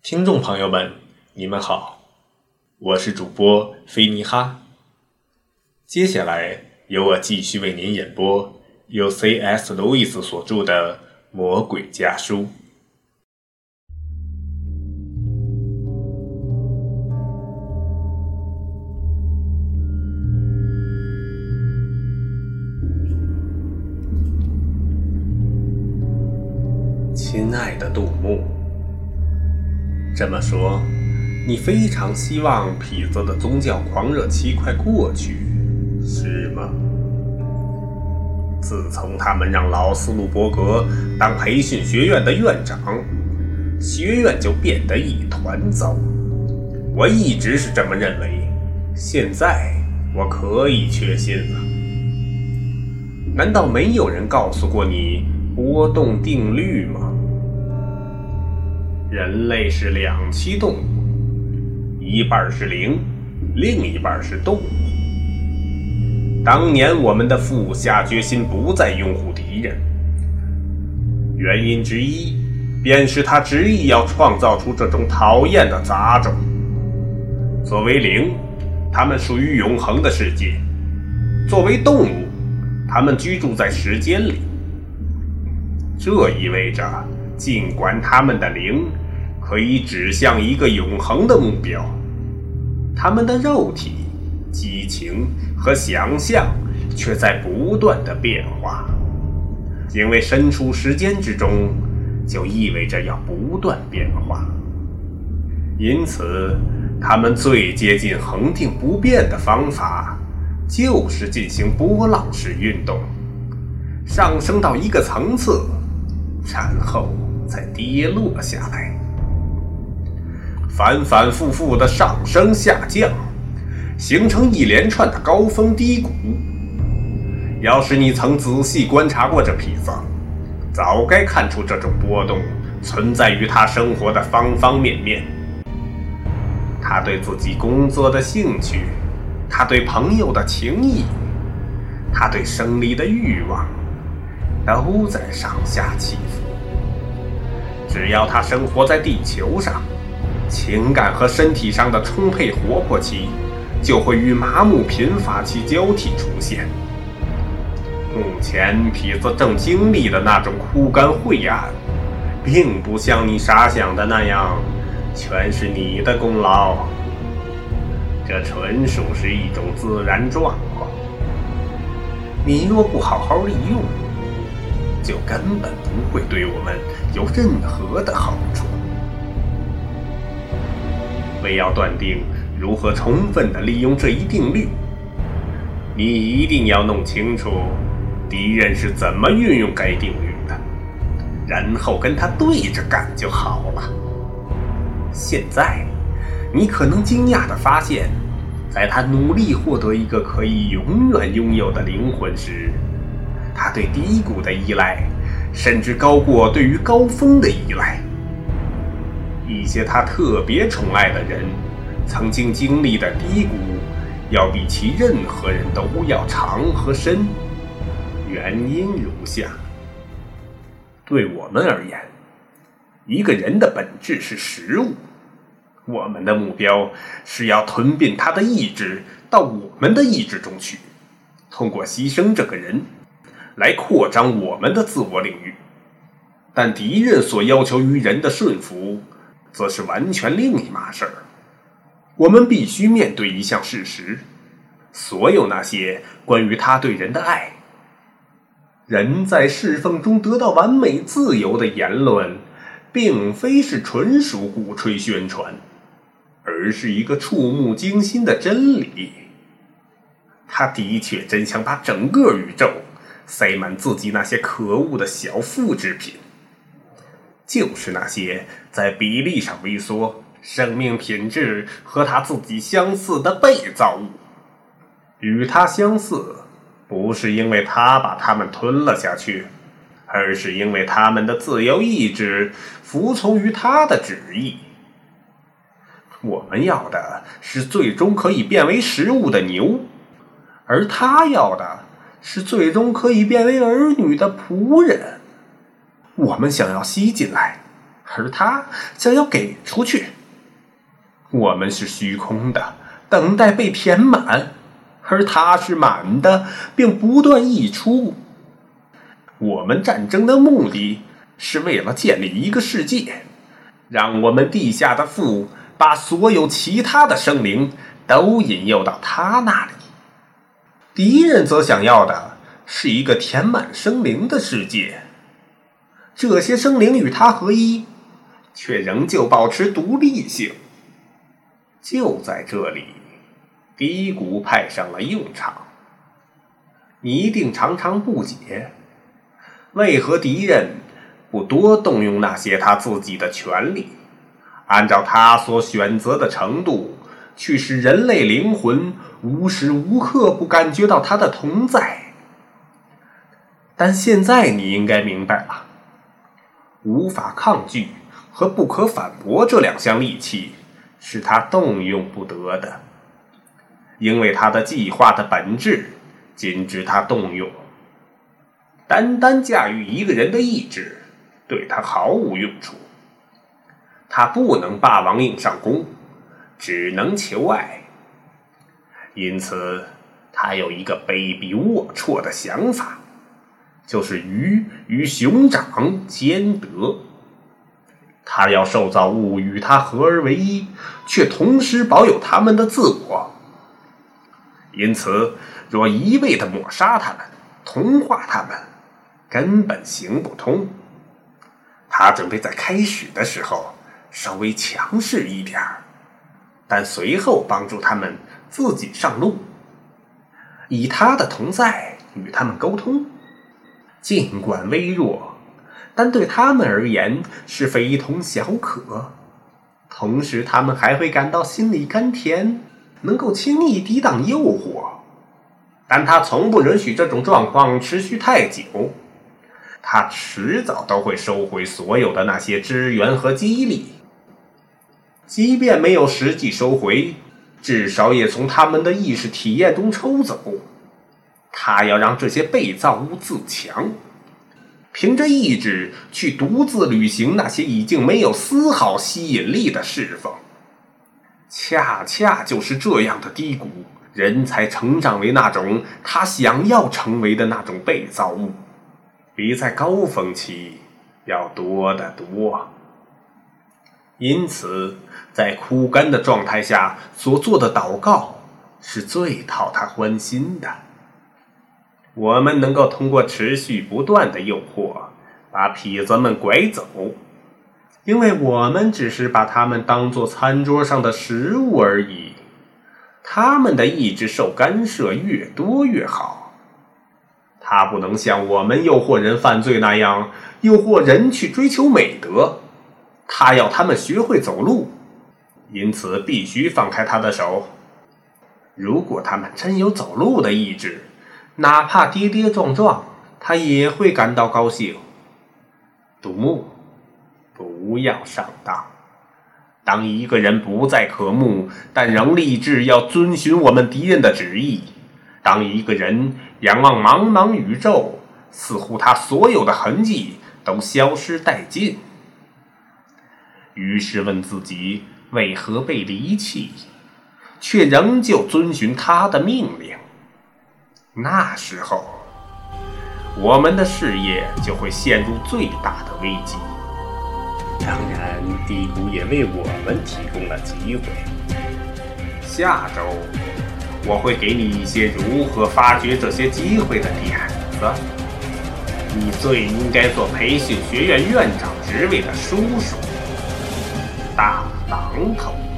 听众朋友们，你们好，我是主播菲尼哈。接下来由我继续为您演播由 C.S. 路易斯所著的《魔鬼家书》。亲爱的杜牧，这么说，你非常希望痞子的宗教狂热期快过去，是吗？自从他们让老斯路伯格当培训学院的院长，学院就变得一团糟。我一直是这么认为，现在我可以确信了。难道没有人告诉过你波动定律吗？人类是两栖动物，一半是灵，另一半是动物。当年我们的父下决心不再拥护敌人，原因之一便是他执意要创造出这种讨厌的杂种。作为灵，他们属于永恒的世界；作为动物，他们居住在时间里。这意味着，尽管他们的灵可以指向一个永恒的目标，他们的肉体、激情和想象却在不断的变化。因为身处时间之中，就意味着要不断变化。因此，他们最接近恒定不变的方法，就是进行波浪式运动，上升到一个层次，然后再跌落下来。反反复复的上升下降，形成一连串的高峰低谷。要是你曾仔细观察过这痞子，早该看出这种波动存在于他生活的方方面面。他对自己工作的兴趣，他对朋友的情谊，他对胜利的欲望，都在上下起伏。只要他生活在地球上，情感和身体上的充沛活泼期就会与麻木贫乏期交替出现。目前痞子正经历的那种枯干晦暗，并不像你傻想的那样全是你的功劳，这纯属是一种自然状况。你若不好好利用，就根本不会对我们有任何的好处。为要断定如何充分地利用这一定律，你一定要弄清楚敌人是怎么运用该定律的，然后跟他对着干就好了。现在你可能惊讶地发现，在他努力获得一个可以永远拥有的灵魂时，他对低谷的依赖甚至高过对于高峰的依赖。一些他特别宠爱的人曾经经历的低谷，要比其任何人都要长和深。原因如下：对我们而言，一个人的本质是食物，我们的目标是要吞并他的意志到我们的意志中去，通过牺牲这个人来扩张我们的自我领域。但敌人所要求于人的顺服则是完全另一码事儿。我们必须面对一项事实，所有那些关于他对人的爱，人在侍奉中得到完美自由的言论，并非是纯属鼓吹宣传，而是一个触目惊心的真理。他的确真想把整个宇宙塞满自己那些可恶的小复制品，就是那些在比例上微缩、生命品质和他自己相似的被造物。与他相似，不是因为他把他们吞了下去，而是因为他们的自由意志服从于他的旨意。我们要的是最终可以变为食物的牛，而他要的是最终可以变为儿女的仆人。我们想要吸进来， 而他想要给出去。我们是虚空的，等待被填满，而他是满的，并不断溢出。我们战争的目的是为了建立一个世界，让我们地下的父把所有其他的生灵都引诱到他那里。敌人则想要的是一个填满生灵的世界，这些生灵与他合一，却仍旧保持独立性。就在这里，低谷派上了用场。你一定常常不解，为何敌人不多动用那些他自己的权利，按照他所选择的程度，去使人类灵魂无时无刻不感觉到他的同在。但现在你应该明白了，无法抗拒和不可反驳这两项利器是他动用不得的，因为他的计划的本质禁止他动用。单单驾驭一个人的意志对他毫无用处，他不能霸王硬上弓，只能求爱。因此他有一个卑鄙龌龊的想法，就是鱼与熊掌兼得。他要受造物与他合而为一，却同时保有他们的自我。因此若一味地抹杀他们，同化他们，根本行不通。他准备在开始的时候稍微强势一点，但随后帮助他们自己上路，以他的同在与他们沟通。尽管微弱，但对他们而言是非同小可。同时他们还会感到心里甘甜，能够轻易抵挡诱惑。但他从不允许这种状况持续太久，他迟早都会收回所有的那些支援和激励，即便没有实际收回，至少也从他们的意识体验中抽走。他要让这些被造物自强，凭着意志去独自履行那些已经没有丝毫吸引力的侍奉。恰恰就是这样的低谷，人才成长为那种他想要成为的那种被造物，比在高峰期要多得多。因此在枯干的状态下所做的祷告是最讨他欢心的。我们能够通过持续不断的诱惑把痞子们拐走，因为我们只是把他们当作餐桌上的食物而已。他们的意志受干涉越多越好。他不能像我们诱惑人犯罪那样诱惑人去追求美德，他要他们学会走路，因此必须放开他的手。如果他们真有走路的意志，哪怕跌跌撞撞，他也会感到高兴。杜牧，不要上当。当一个人不再可慕，但仍立志要遵循我们敌人的旨意；当一个人仰望茫茫宇宙，似乎他所有的痕迹都消失殆尽，于是问自己为何被离弃，却仍旧遵循他的命令。那时候我们的事业就会陷入最大的危机。当然低谷也为我们提供了机会。下周我会给你一些如何发掘这些机会的点子。你最应该做培训学院院长职位的叔叔大榔头。